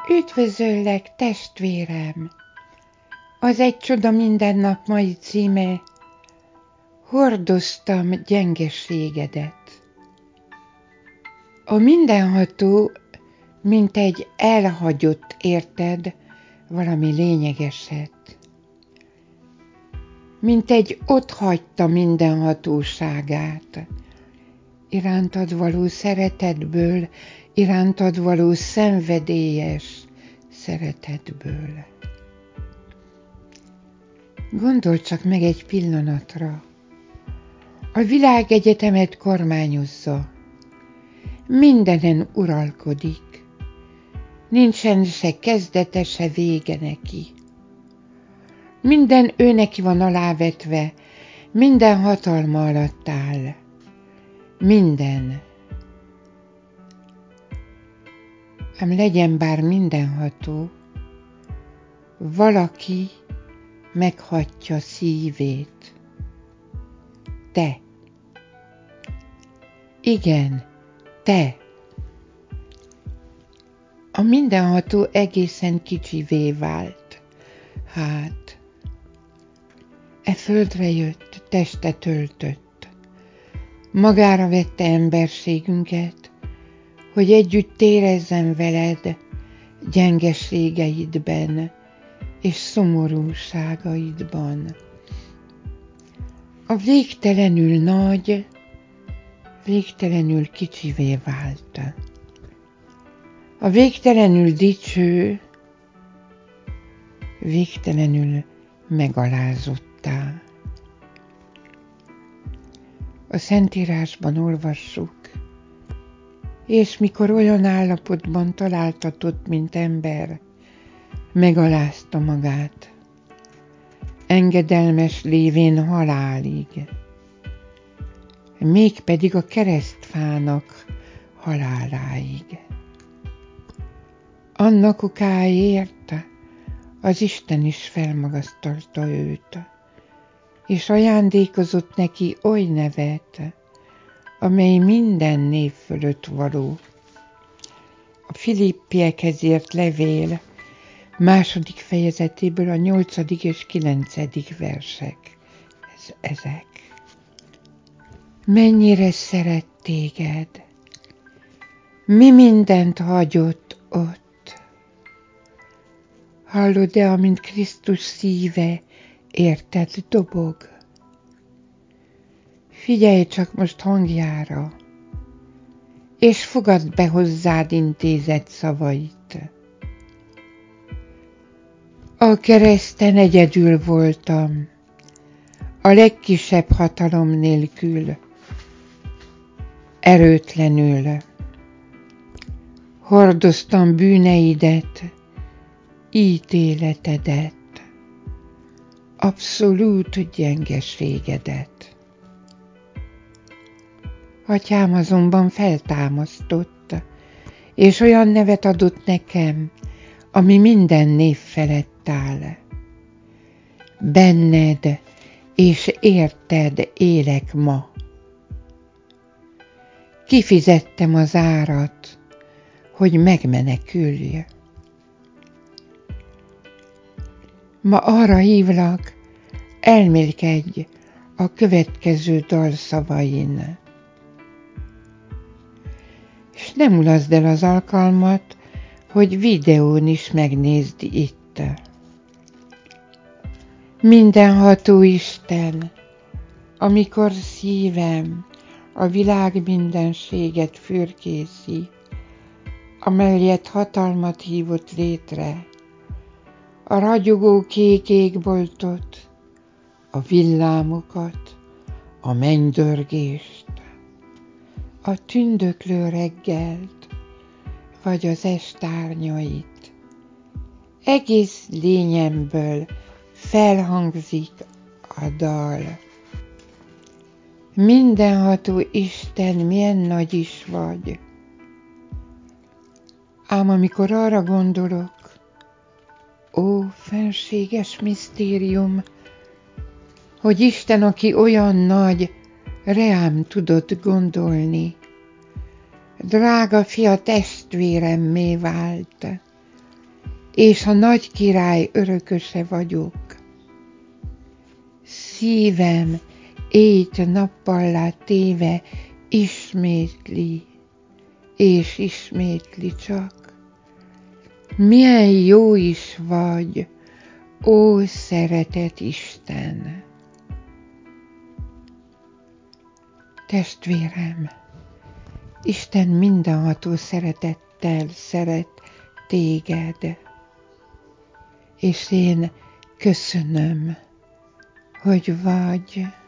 Üdvözöllek, testvérem! Az Egy csoda minden nap mai címe: hordoztam gyengeségedet. A mindenható, mint egy elhagyott, érted, valami lényegeset. Mint egy otthagyta mindenhatóságát, irántad való szeretetből, irántad való szenvedélyes szeretetből. Gondolj csak meg egy pillanatra. A világegyetemet kormányozza. Mindenen uralkodik. Nincsen se kezdete, se vége neki. Minden ő neki van alávetve, minden hatalma alatt áll. Minden. Ám legyen bár mindenható, valaki meghatja szívét. Te. Igen, te. A mindenható egészen kicsivé vált. Hát, e földre jött, testet öltött. Magára vette emberségünket, hogy együtt érezzen veled gyengeségeidben és szomorúságaidban. A végtelenül nagy, végtelenül kicsivé vált. A végtelenül dicső, végtelenül megalázottá. A Szentírásban olvassuk: és mikor olyan állapotban találtatott, mint ember, megalázta magát, engedelmes lévén halálig, mégpedig a keresztfának haláláig. Annak okáért az Isten is felmagasztalta őt, és ajándékozott neki oly nevet, amely minden név fölött való. A Filippiekhez írt levél 2. fejezetéből a 8. és 9. versek. Ezek. Mennyire szeret téged, mi mindent hagyott ott. Hallod-e, amint Krisztus szíve érted dobog? Figyelj csak most hangjára, és fogadd be hozzád intézett szavait. A kereszten egyedül voltam, a legkisebb hatalom nélkül, erőtlenül. Hordoztam bűneidet, ítéletedet, abszolút gyengeségedet. Atyám azonban feltámasztott, és olyan nevet adott nekem, ami minden név felett áll. Benned és érted élek ma. Kifizettem az árat, hogy megmenekülj. Ma arra hívlak, elmélkedj a következő dal szavain. És nem mulaszd el az alkalmat, hogy videón is megnézd itt. Mindenható Isten, amikor szívem a világ mindenséget fürkészi, amelyet hatalmat hívott létre, a ragyogó kék égboltot, a villámokat, a mennydörgést, a tündöklő reggelt, vagy az estárnyait. Egész lényemből felhangzik a dal. Mindenható Isten, milyen nagy is vagy. Ám amikor arra gondolok, ó, fenséges misztérium, hogy Isten, aki olyan nagy, reám tudott gondolni, drága fia testvéremmé vált, és a nagy király örököse vagyok. Szívem éjt-nappallá téve ismétli, és ismétli csak. Milyen jó is vagy, ó szeretet Isten! Testvérem, Isten mindenható szeretettel szeret téged, és én köszönöm, hogy vagy.